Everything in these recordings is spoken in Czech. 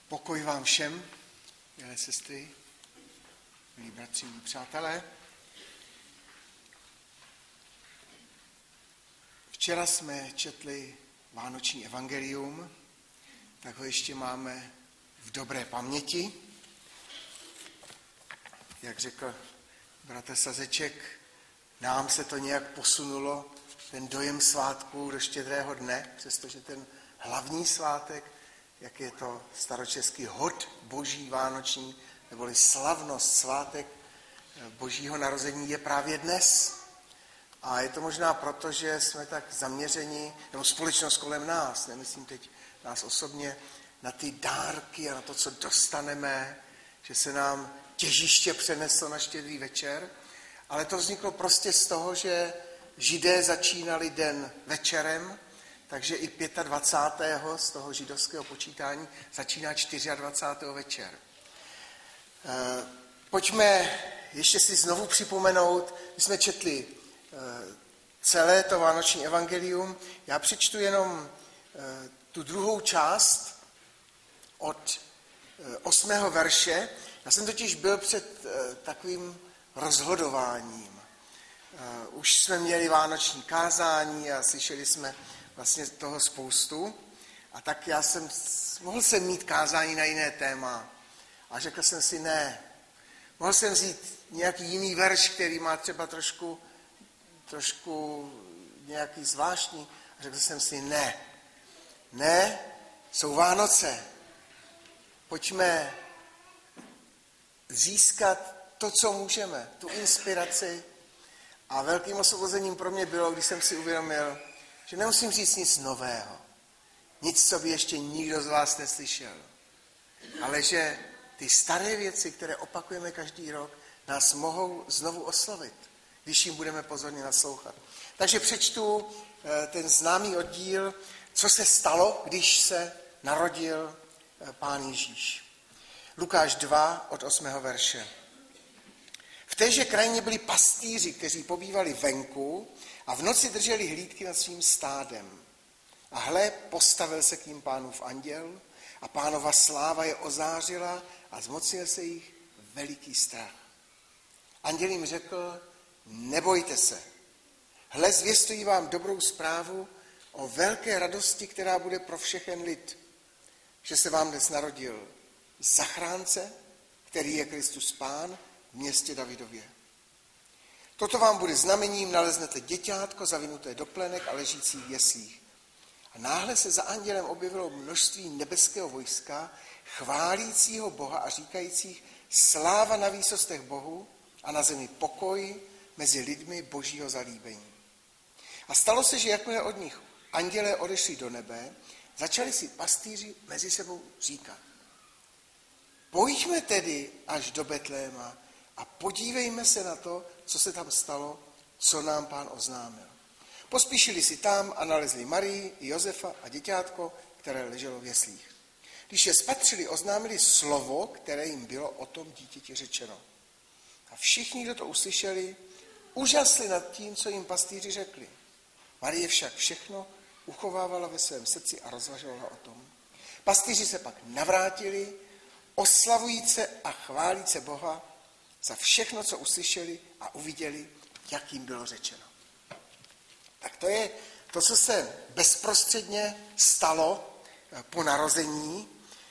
Pokoj vám všem, milé sestry, milí bratři, milí přátelé. Včera jsme četli vánoční evangelium, tak ho ještě máme v dobré paměti. Jak řekl bratr Sazeček, nám se to nějak posunulo, ten dojem svátku do Štědrého dne, přestože ten hlavní svátek, jak je to staročeský hod boží vánoční, neboli slavnost, svátek božího narození je právě dnes. A je to možná proto, že jsme tak zaměřeni, nebo společnost kolem nás, nemyslím teď nás osobně, na ty dárky a na to, co dostaneme, že se nám těžiště přeneslo na Štědrý večer, ale to vzniklo prostě z toho, že Židé začínali den večerem, takže i 25. z toho židovského počítání začíná 24. večer. Pojďme ještě si znovu připomenout, my jsme četli celé to vánoční evangelium. Já přečtu jenom tu druhou část od 8. verše. Já jsem totiž byl před takovým rozhodováním. Už jsme měli vánoční kázání a slyšeli jsme vlastně toho spoustu. A tak mohl jsem mít kázání na jiné téma. A řekl jsem si ne. Mohl jsem vzít nějaký jiný verš, který má třeba trošku nějaký zvláštní. A řekl jsem si ne. Ne, jsou Vánoce. Pojďme získat to, co můžeme, tu inspiraci. A velkým osvobozením pro mě bylo, když jsem si uvědomil, že nemusím říct nic nového. Nic, co by ještě nikdo z vás neslyšel. Ale že ty staré věci, které opakujeme každý rok, nás mohou znovu oslovit, když jim budeme pozorně naslouchat. Takže přečtu ten známý oddíl, co se stalo, když se narodil Pán Ježíš. Lukáš 2 od 8. verše. V téže krajině byli pastýři, kteří pobývali venku a v noci drželi hlídky nad svým stádem. A hle, postavil se k ním Pánův anděl a Pánova sláva je ozářila a zmocnil se jich veliký strach. Anděl jim řekl, nebojte se. Hle, zvěstuji vám dobrou zprávu o velké radosti, která bude pro všechen lid, že se vám dnes narodil zachránce, který je Kristus Pán, v městě Davidově. Toto vám bude znamením, naleznete děťátko zavinuté do plenek a ležící v jeslích. A náhle se za andělem objevilo množství nebeského vojska, chválícího Boha a říkajících sláva na výsostech Bohu a na zemi pokoj mezi lidmi božího zalíbení. A stalo se, že jakmile od nich andělé odešli do nebe, začali si pastýři mezi sebou říkat. Pojďme tedy až do Betléma a podívejme se na to, co se tam stalo, co nám Pán oznámil. Pospíšili si tam a nalezli Marii, Josefa a děťátko, které leželo v jeslích. Když je spatřili, oznámili slovo, které jim bylo o tom dítěti řečeno. A všichni, kdo to uslyšeli, úžasli nad tím, co jim pastýři řekli. Marie však všechno uchovávala ve svém srdci a rozvažovala o tom. Pastýři se pak navrátili, oslavujíce a chválíce Boha za všechno, co uslyšeli a uviděli, jak jim bylo řečeno. Tak to je to, co se bezprostředně stalo po narození.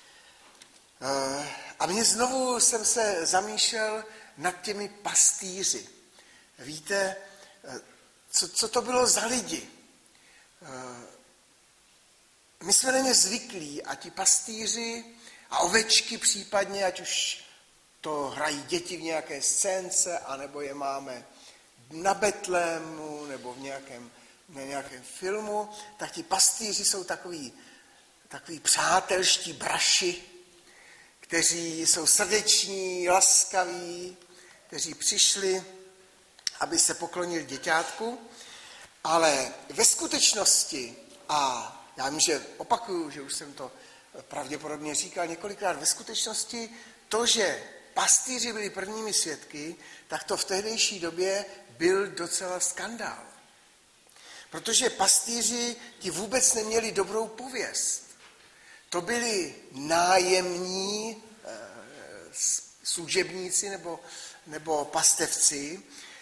A mě znovu jsem se zamýšlel nad těmi pastýři. Víte, co to bylo za lidi? My jsme na ně zvyklí a ti pastýři a ovečky případně, ať už to hrají děti v nějaké scénce, anebo je máme na Betlému nebo v nějakém filmu, tak ti pastýři jsou takový přátelští braši, kteří jsou srdeční, laskaví, kteří přišli, aby se poklonili děťátku, ale ve skutečnosti, a já vím, že opakuju, že už jsem to pravděpodobně říkal několikrát, ve skutečnosti to, že pastýři byli prvními svědky, tak to v tehdejší době byl docela skandál. Protože pastýři ti vůbec neměli dobrou pověst. to byli nájemní služebníci nebo pastevci.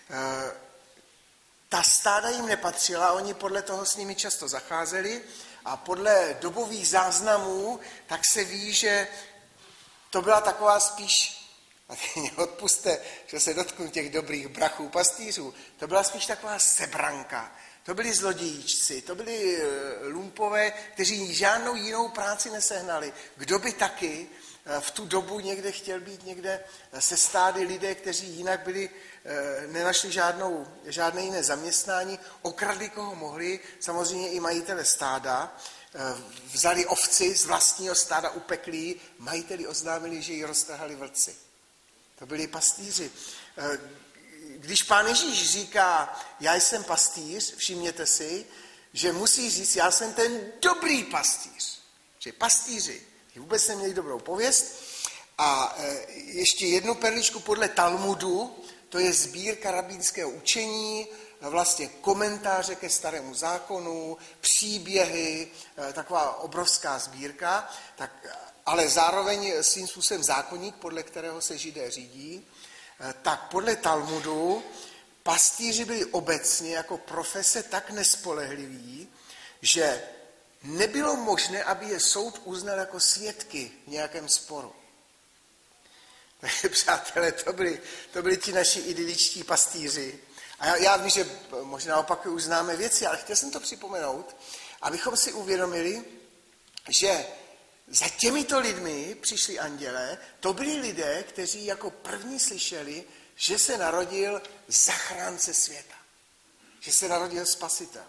Ta stáda jim nepatřila, oni podle toho s nimi často zacházeli a podle dobových záznamů tak se ví, že to byla taková spíš, a mě odpuste, že se dotknu těch dobrých brachů pastýřů, to byla spíš taková sebranka. To byli zlodějíčci, to byli lumpové, kteří žádnou jinou práci nesehnali. Kdo by taky v tu dobu někde chtěl být někde se stády lidé, kteří jinak nenašli žádné jiné zaměstnání, okradli koho mohli, samozřejmě i majitele stáda, vzali ovci z vlastního stáda, upekli ji, majiteli oznámili, že ji roztrhali vlci. To byli pastýři. Když Pán Ježíš říká, já jsem pastýř, všimněte si, že musí říct, já jsem ten dobrý pastýř. Že pastýři vůbec neměli dobrou pověst. A ještě jednu perličku podle Talmudu, to je sbírka rabínského učení, vlastně komentáře ke Starému zákonu, příběhy, taková obrovská sbírka, ale zároveň svým způsobem zákoník, podle kterého se Židé řídí. Tak podle Talmudu pastýři byli obecně jako profese tak nespolehliví, že nebylo možné, aby je soud uznal jako svědky v nějakém sporu. Takže přátelé, to byli ti naši idyličtí pastýři. A já vím, že možná opakuju, už známe věci, ale chtěl jsem to připomenout, abychom si uvědomili, že za těmito lidmi přišli andělé, to byli lidé, kteří jako první slyšeli, že se narodil zachránce světa. Že se narodil spasitel.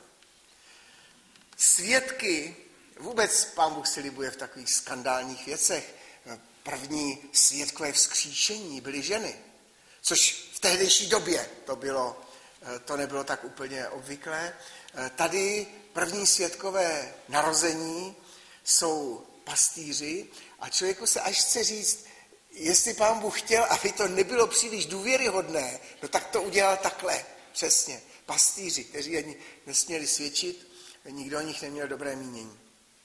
Svědky, vůbec Pán Bůh si libuje v takových skandálních věcech. První svědkové vzkříšení byly ženy, což v tehdejší době to nebylo tak úplně obvyklé. Tady první svědkové narození jsou pastýři a člověku se až chce říct, jestli Pán Bůh chtěl, aby to nebylo příliš důvěryhodné, no tak to udělal takhle, přesně. Pastýři, kteří ani nesměli svědčit, nikdo o nich neměl dobré mínění.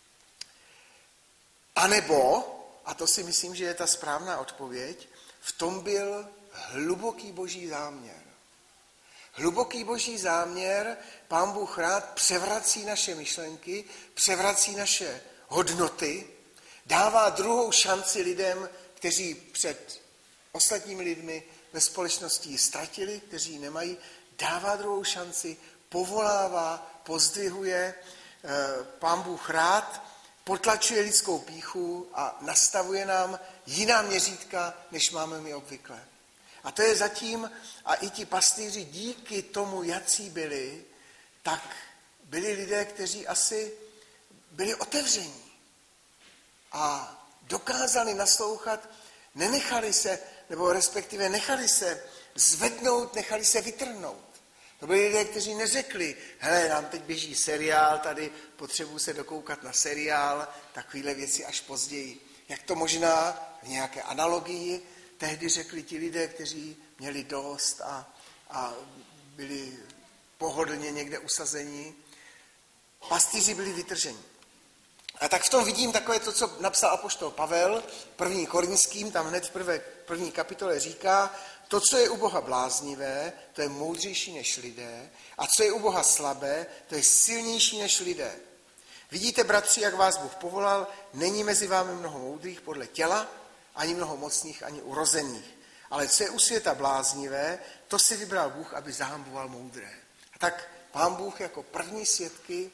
A nebo, a to si myslím, že je ta správná odpověď, v tom byl hluboký boží záměr. Hluboký boží záměr, Pán Bůh rád převrací naše myšlenky, převrací naše hodnoty, dává druhou šanci lidem, kteří před ostatními lidmi ve společnosti ji ztratili, kteří ji nemají, dává druhou šanci, povolává, pozdvihuje, Pán Bůh rád potlačuje lidskou pýchu a nastavuje nám jiná měřítka, než máme my obvykle. A to je zatím, a i ti pastýři díky tomu, jací byli, tak byli lidé, kteří asi byli otevření a dokázali naslouchat, nenechali se, nebo respektive nechali se zvednout, nechali se vytrhnout. To byli lidé, kteří neřekli, hele, nám teď běží seriál, tady potřebuji se dokoukat na seriál, takovéhle věci až později. Jak to možná v nějaké analogii tehdy řekli ti lidé, kteří měli dost a byli pohodlně někde usazení. Pastýři byli vytrženi. A tak v tom vidím takové to, co napsal apoštol Pavel, 1. Korinským, tam hned v první kapitole říká, to, co je u Boha bláznivé, to je moudřejší než lidé, a co je u Boha slabé, to je silnější než lidé. Vidíte, bratři, jak vás Bůh povolal, není mezi vámi mnoho moudrých podle těla, ani mnoho mocných, ani urozených. Ale co je u světa bláznivé, to si vybral Bůh, aby zahamboval moudré. A tak Pán Bůh jako první svědky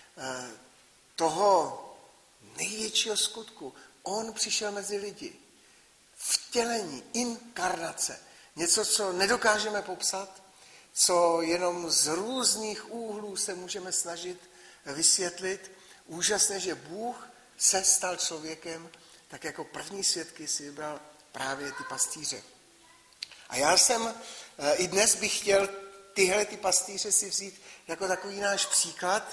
toho největšího skutku, on přišel mezi lidi. Vtělení, inkarnace. Něco, co nedokážeme popsat, co jenom z různých úhlů se můžeme snažit vysvětlit. Úžasné, že Bůh se stal člověkem, tak jako první svědky si vybral právě ty pastýře. A já jsem i dnes bych chtěl tyhle ty pastýře si vzít jako takový náš příklad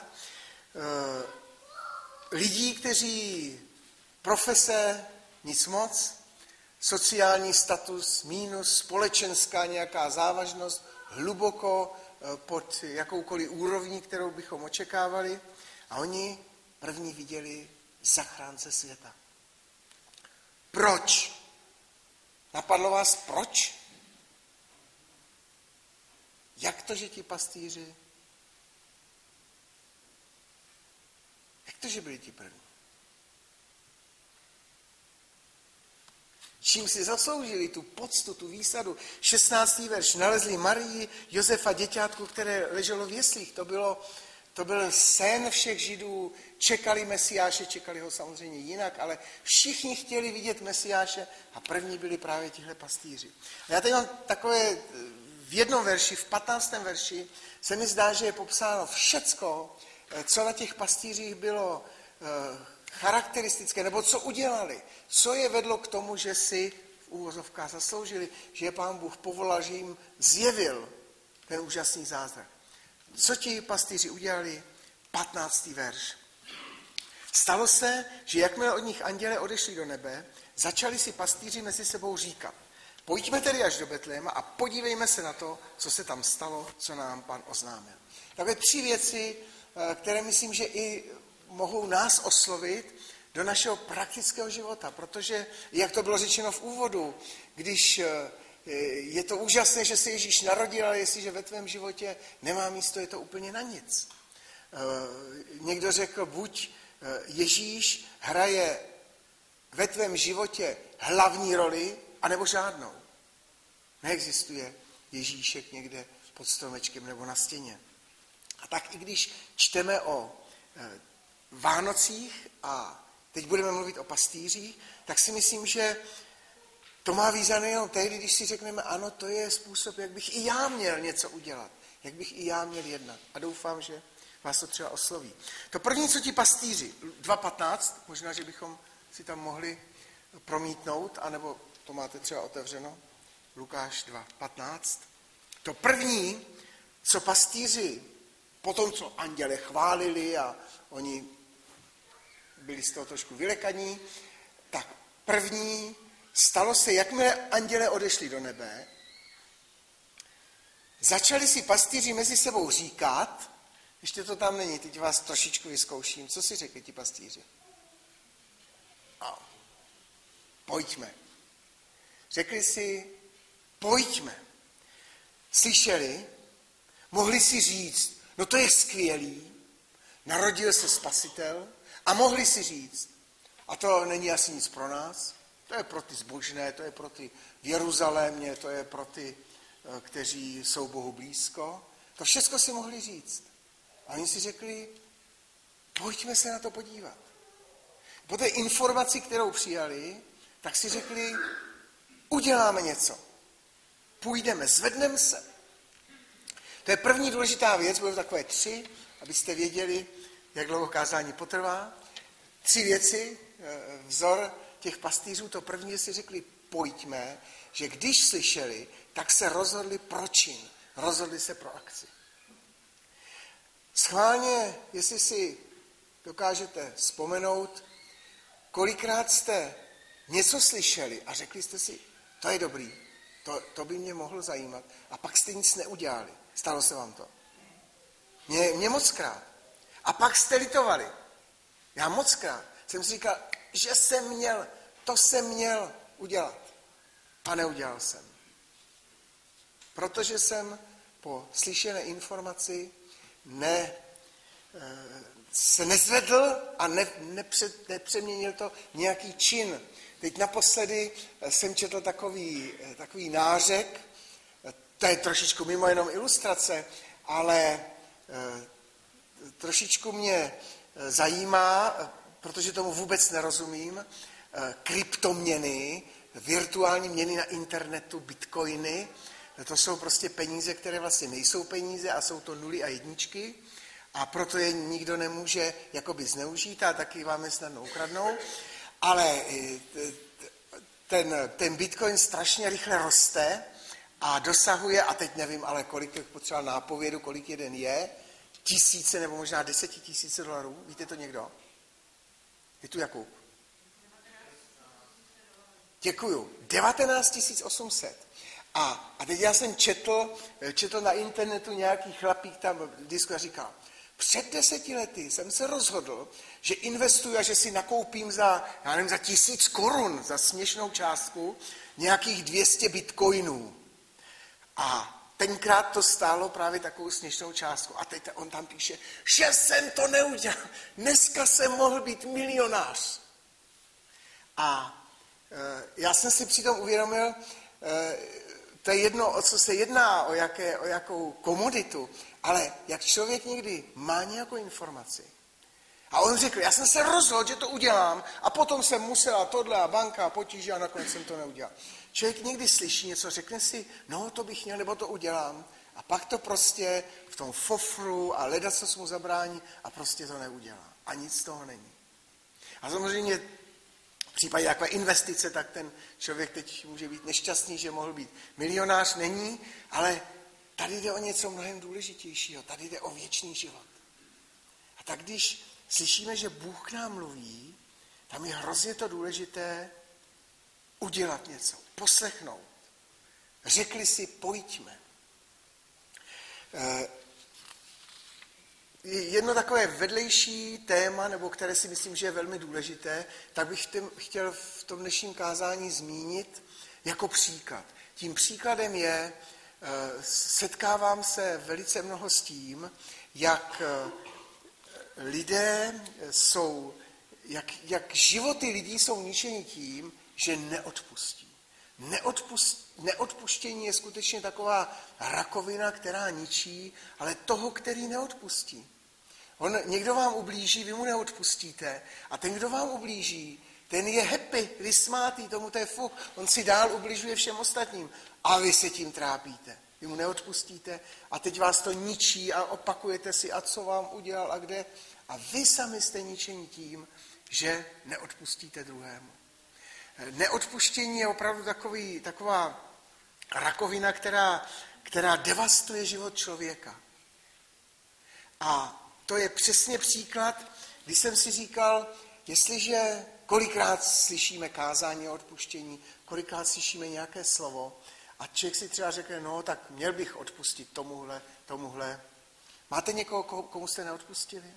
lidí, kteří profese nic moc, sociální status mínus, společenská nějaká závažnost, hluboko pod jakoukoliv úrovní, kterou bychom očekávali. A oni první viděli zachránce světa. Proč? Napadlo vás proč? Jak to, že ti pastýři? Jak to, že byli ti první? Čím si zasloužili tu poctu, tu výsadu? 16. verš. Nalezli Marii, Josefa, děťátku, které leželo v jeslích. To byl sen všech Židů. Čekali Mesiáše, čekali ho samozřejmě jinak, ale všichni chtěli vidět Mesiáše a první byli právě tihle pastýři. A já tady mám takové v jednom verši, v 15. verši, se mi zdá, že je popsáno všecko, co na těch pastýřích bylo charakteristické, nebo co udělali, co je vedlo k tomu, že si v úvozovkách zasloužili, že je Pán Bůh povolal, že jim zjevil ten úžasný zázrak. Co ti pastýři udělali? 15. verš. Stalo se, že jakmile od nich anděle odešli do nebe, začali si pastýři mezi sebou říkat: pojďme tedy až do Betléma a podívejme se na to, co se tam stalo, co nám Pán oznámil. Takové 3 věci, které myslím, že i mohou nás oslovit do našeho praktického života, protože, jak to bylo řečeno v úvodu, když je to úžasné, že se Ježíš narodil, ale jestliže ve tvém životě nemá místo, je to úplně na nic. Někdo řekl, buď Ježíš hraje ve tvém životě hlavní roli, anebo žádnou. Neexistuje Ježíšek někde pod stromečkem nebo na stěně. A tak i když čteme o Vánocích a teď budeme mluvit o pastýřích, tak si myslím, že to má význam jenom tehdy, když si řekneme, ano, to je způsob, jak bych i já měl něco udělat, jak bych i já měl jednat. A doufám, že vás to třeba osloví. To první, co ti pastýři, 2.15, možná, že bychom si tam mohli promítnout, anebo to máte třeba otevřeno, Lukáš 2.15. To první, co pastýři, potom, co anděle chválili a oni byli z toho trošku vylekaní, tak první stalo se, jakmile anděle odešli do nebe, začali si pastýři mezi sebou říkat, ještě to tam není, teď vás trošičku vyzkouším, co si řekli ti pastýři? Pojďme. Řekli si, pojďme. Slyšeli, mohli si říct, no to je skvělý, narodil se spasitel a mohli si říct, a to není asi nic pro nás, to je pro ty zbožné, to je pro ty v Jeruzalémě, to je pro ty, kteří jsou Bohu blízko. To všechno si mohli říct. A oni si řekli, pojďme se na to podívat. Po té informaci, kterou přijali, tak si řekli, uděláme něco. Půjdeme, zvedneme se. To je první důležitá věc, budou takové 3, abyste věděli, jak dlouho kázání potrvá. 3 věci, vzor těch pastýřů, to první, že si řekli, pojďme, že když slyšeli, tak se rozhodli pro čin, rozhodli se pro akci. Schválně, jestli si dokážete vzpomenout, kolikrát jste něco slyšeli a řekli jste si, to je dobrý, to by mě mohlo zajímat, a pak jste nic neudělali. Stalo se vám to? Mě mockrát. A pak jste litovali. Já mockrát jsem si říkal, že jsem měl udělat. A neudělal jsem. Protože jsem po slyšené informaci se nezvedl a nepřeměnil to v nějaký čin. Teď naposledy jsem četl takový nářek, to je trošičku mimo jenom ilustrace, ale trošičku mě zajímá, protože tomu vůbec nerozumím, kryptoměny, virtuální měny na internetu, bitcoiny, to jsou prostě peníze, které vlastně nejsou peníze a jsou to 0 a 1 a proto je nikdo nemůže jakoby zneužít a taky vám je snadno ukradnou, ale ten bitcoin strašně rychle roste a dosahuje, a teď nevím, ale kolik to potřeba nápovědu, kolik jeden je, 1000 nebo možná 10 000 dolarů, víte to někdo? Je tu Jakub? Děkuju. 19 800. A teď já jsem četl na internetu nějaký chlapík tam disku a říkal, Před 10 lety jsem se rozhodl, že investuju a že si nakoupím za 1000 korun, za směšnou částku, nějakých 200 bitcoinů. A tenkrát to stálo právě takovou směšnou částku. A teď on tam píše, že jsem to neudělal. Dneska jsem mohl být milionář. A já jsem si přitom uvědomil, to je jedno, o co se jedná, o jakou komoditu, ale jak člověk někdy má nějakou informaci. A on řekl, já jsem se rozhodl, že to udělám a potom jsem musela tohle a banka a potíže a nakonec jsem to neudělal. Člověk někdy slyší něco, řekne si, no to bych měl, nebo to udělám. A pak to prostě v tom fofru a leda, co se mu zabrání a prostě to neudělá. A nic z toho není. A samozřejmě v případě takové investice, tak ten člověk teď může být nešťastný, že mohl být milionář, není, ale tady jde o něco mnohem důležitějšího, tady jde o věčný život. A tak když slyšíme, že Bůh k nám mluví, tam je hrozně to důležité udělat něco, poslechnout. Řekli si, pojďme. Jedno takové vedlejší téma, nebo které si myslím, že je velmi důležité, tak bych chtěl v tom dnešním kázání zmínit jako příklad. Tím příkladem je, setkávám se velice mnoho s tím, jak lidé jsou, jak životy lidí jsou ničeni tím, že neodpustí. Neodpuštění je skutečně taková rakovina, která ničí, ale toho, který neodpustí. Někdo vám ublíží, vy mu neodpustíte a ten, kdo vám ublíží, ten je happy, vysmátý, tomu to je fuk, on si dál ubližuje všem ostatním a vy se tím trápíte. Vy mu neodpustíte a teď vás to ničí a opakujete si, a co vám udělal a kde. A vy sami jste ničení tím, že neodpustíte druhému. Neodpuštění je opravdu taková rakovina, která devastuje život člověka. A to je přesně příklad, když jsem si říkal, jestliže kolikrát slyšíme kázání o odpuštění, kolikrát slyšíme nějaké slovo a člověk si třeba řekne, no tak měl bych odpustit tomuhle. Máte někoho, komu jste neodpustili?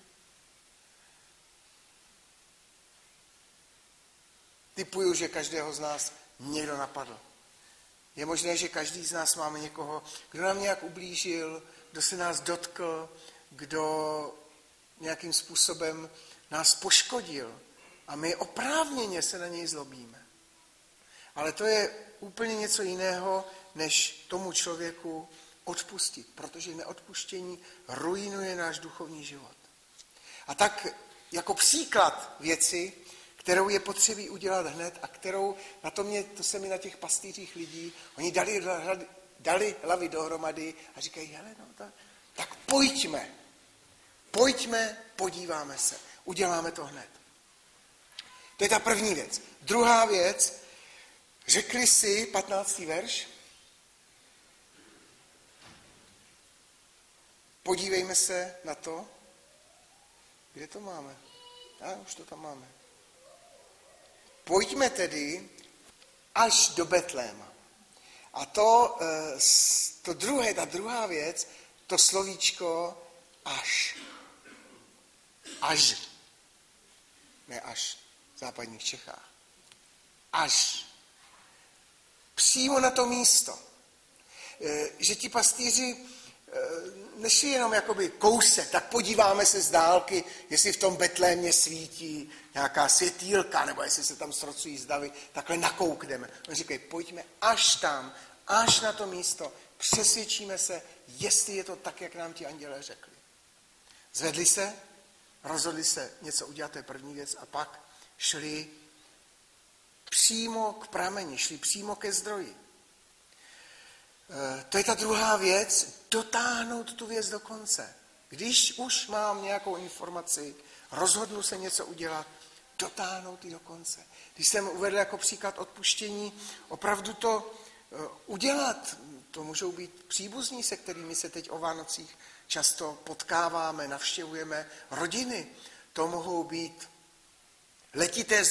Tipuju, že každého z nás někdo napadl. Je možné, že každý z nás máme někoho, kdo nám nějak ublížil, kdo se nás dotkl, kdo nějakým způsobem nás poškodil a my oprávněně se na něj zlobíme. Ale to je úplně něco jiného, než tomu člověku odpustit, protože neodpuštění ruinuje náš duchovní život. A tak jako příklad věci, kterou je potřebí udělat hned a kterou, to se mi na těch pastýřích lidí, oni dali hlavy dohromady a říkají, hele, no tak pojďme, podíváme se, uděláme to hned. To je ta první věc. Druhá věc, řekli si, 15. verš, podívejme se na to, kde to máme. Už to tam máme. Pojďme tedy až do Betléma. A ta druhá věc, to slovíčko až. Až. Ne až v západních Čechách. Až. Přímo na to místo. Že ti pastýři nešli jenom jakoby kousek, tak podíváme se z dálky, jestli v tom Betlémě svítí nějaká světýlka, nebo jestli se tam srocují z davy, takhle nakoukneme. On říkají, pojďme až tam, až na to místo, přesvědčíme se, jestli je to tak, jak nám ti andělé řekli. Zvedli se, rozhodli se něco udělat, to je první věc, a pak šli přímo k prameni, šli přímo ke zdroji. To je ta druhá věc, dotáhnout tu věc do konce. Když už mám nějakou informaci, rozhodnu se něco udělat, dotáhnout ji do konce. Když jsem uvedl jako příklad odpuštění, opravdu to udělat, to můžou být příbuzní, se kterými se teď o Vánocích často potkáváme, navštěvujeme rodiny. To mohou být letité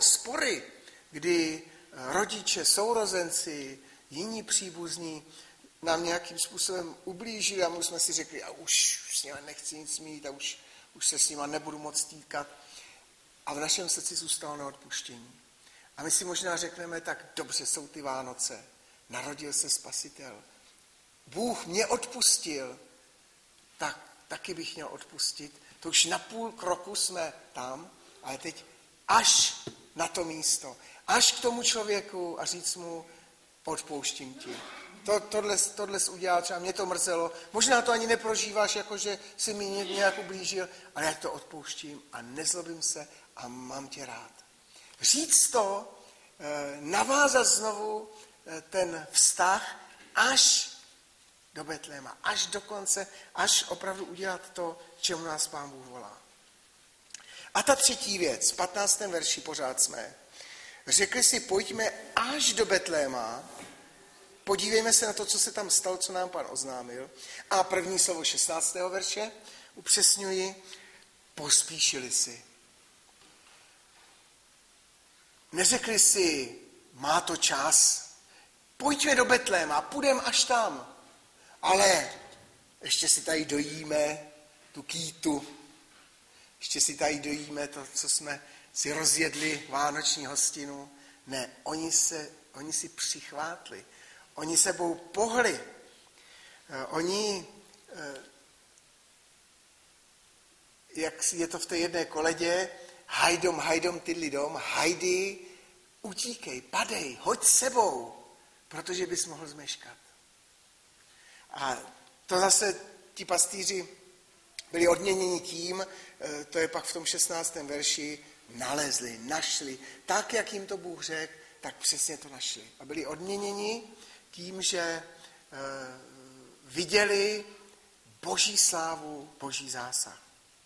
spory, kdy rodiče, sourozenci, jiní příbuzní nám nějakým způsobem ublížili a my jsme si řekli, a už s nimi nechci nic mít a už se s nimi nebudu moc týkat. A v našem srdci zůstalo neodpuštění. A my si možná řekneme, tak dobře, jsou ty Vánoce, narodil se Spasitel. Bůh mě odpustil, tak taky bych měl odpustit. To už na půl kroku jsme tam, ale teď až na to místo, až k tomu člověku a říct mu, odpouštím ti. Tohle jsi udělal, třeba mě to mrzelo, možná to ani neprožíváš, jako že si mi nějak ublížil, ale já to odpouštím a nezlobím se a mám tě rád. Říct to, navázat znovu ten vztah až do Betléma, až do konce, až opravdu udělat to, čemu nás Pán Bůh volá. A ta třetí věc, v 15. verši pořád jsme. Řekli si, pojďme až do Betléma, podívejme se na to, co se tam stalo, co nám Pán oznámil. A první slovo 16. verše, upřesňuji, pospíšili si. Neřekli si, má to čas, pojďme do Betléma, půjdeme až tam, ale ještě si tady dojíme tu kýtu, ještě si tady dojíme to, co jsme si rozjedli vánoční hostinu. Ne, oni si přichvátli, oni sebou pohli, oni, jak je to v té jedné koledě, hajdom ty lidom, hajdy, utíkej, padej, hoď sebou, protože bys mohl zmeškat. A to zase ti pastýři byli odměněni tím, to je pak v tom 16. verši, nalezli, našli, tak, jak jim to Bůh řekl, tak přesně to našli. A byli odměněni tím, že viděli Boží slávu, Boží zásah.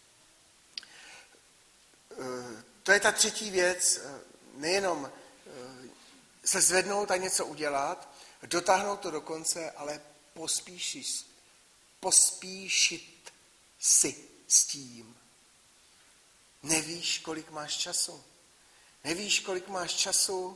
To je ta třetí věc, nejenom se zvednout a něco udělat, dotáhnout to do konce, ale pospíšit si s tím. Nevíš, kolik máš času. Nevíš, kolik máš času,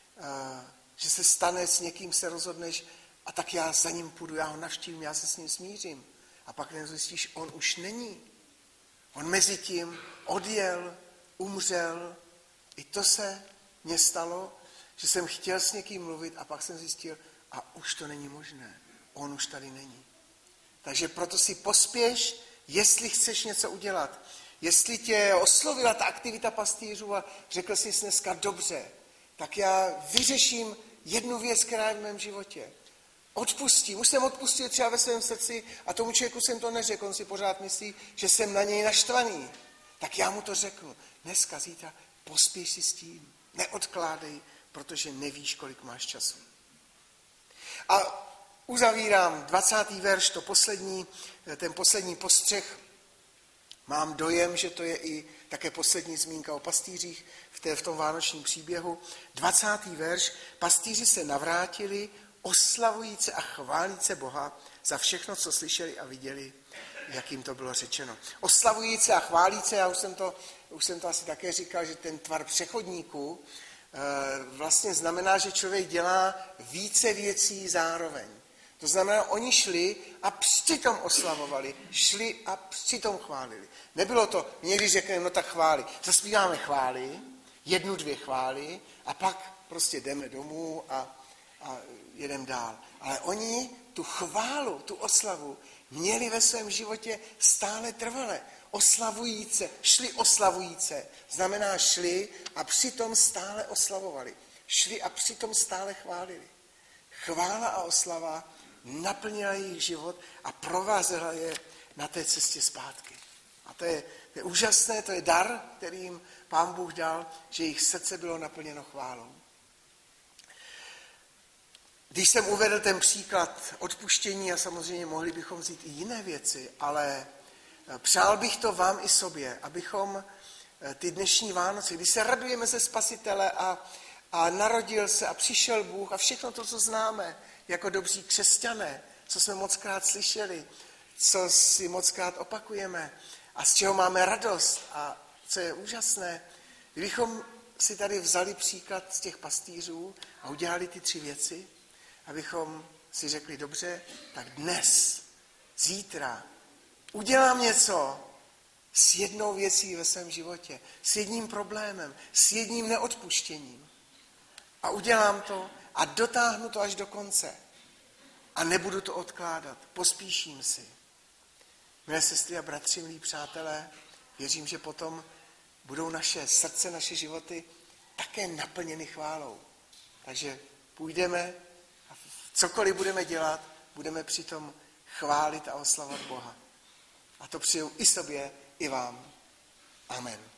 že se stane, s někým se rozhodneš a tak já za ním půjdu, já ho navštívím, já se s ním smířím. A pak nezjistíš, on už není. On mezi tím odjel, umřel. I to se mně stalo, že jsem chtěl s někým mluvit a pak jsem zjistil, a už to není možné. On už tady není. Takže proto si pospěš, jestli chceš něco udělat. Jestli tě oslovila ta aktivita pastýřů a řekl jsi dneska dobře, tak já vyřeším jednu věc, která je v mém životě. Odpustím. Už jsem odpustil třeba ve svém srdci a tomu člověku jsem to neřekl. On si pořád myslí, že jsem na něj naštvaný. Tak já mu to řeknu. Dneska, zítra, pospěš si s tím. Neodkládej, protože nevíš, kolik máš času. A uzavírám 20. verš, ten poslední postřeh. Mám dojem, že to je i také poslední zmínka o pastýřích v tom vánočním příběhu. 20. verš. Pastýři se navrátili, oslavujíce a chválíce Boha za všechno, co slyšeli a viděli, jak jim to bylo řečeno. Oslavujíce a chválíce, já už jsem to asi také říkal, že ten tvar přechodníků vlastně znamená, že člověk dělá více věcí zároveň. To znamená, oni šli a přitom oslavovali, šli a přitom chválili. Nebylo to, někdy řekneme, no tak chvály. Zaspíváme chvály, 1, 2 chvály a pak prostě jdeme domů a jedeme dál. Ale oni tu chválu, tu oslavu měli ve svém životě stále trvale. Oslavujíce, šli oslavujíce. Znamená šli a přitom stále oslavovali. Šli a přitom stále chválili. Chvála a oslava naplnila jejich život a provázela je na té cestě zpátky. A to je úžasné, to je dar, který jim Pán Bůh dal, že jejich srdce bylo naplněno chválou. Když jsem uvedl ten příklad odpuštění, a samozřejmě mohli bychom vzít i jiné věci, ale přál bych to vám i sobě, abychom ty dnešní Vánoce, když se radujeme ze Spasitele a narodil se a přišel Bůh a všechno to, co známe jako dobří křesťané, co jsme mockrát slyšeli, co si mockrát opakujeme a z čeho máme radost a co je úžasné, kdybychom si tady vzali příklad z těch pastýřů a udělali ty 3 věci, abychom si řekli, dobře, tak dnes, zítra, udělám něco s jednou věcí ve svém životě, s jedním problémem, s jedním neodpuštěním. A udělám to a dotáhnu to až do konce. A nebudu to odkládat, pospíším si. Milé sestry a bratři, milí přátelé, věřím, že potom budou naše srdce, naše životy také naplněny chválou. Takže půjdeme a cokoliv budeme dělat, budeme přitom chválit a oslavovat Boha. A to přeju i sobě, i vám. Amen.